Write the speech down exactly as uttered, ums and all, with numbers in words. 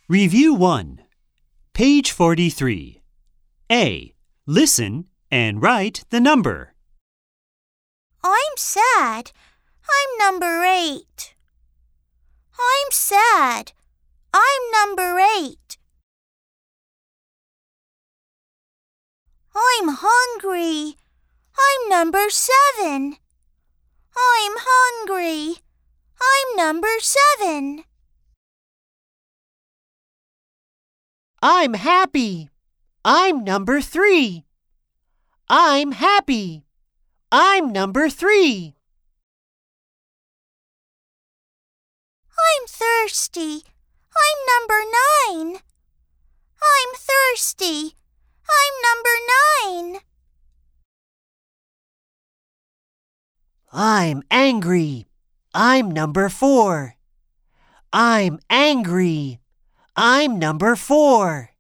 Review one. Page forty-three. A. Listen and write the number. I'm sad. I'm number eight. I'm sad. I'm number eight. I'm hungry. I'm number seven. I'm hungry. I'm number seven. I'm happy. I'm number three. I'm happy. I'm number three. I'm thirsty. I'm number nine. I'm thirsty. I'm number nine. I'm angry. I'm number four. I'm angry. I'm number four.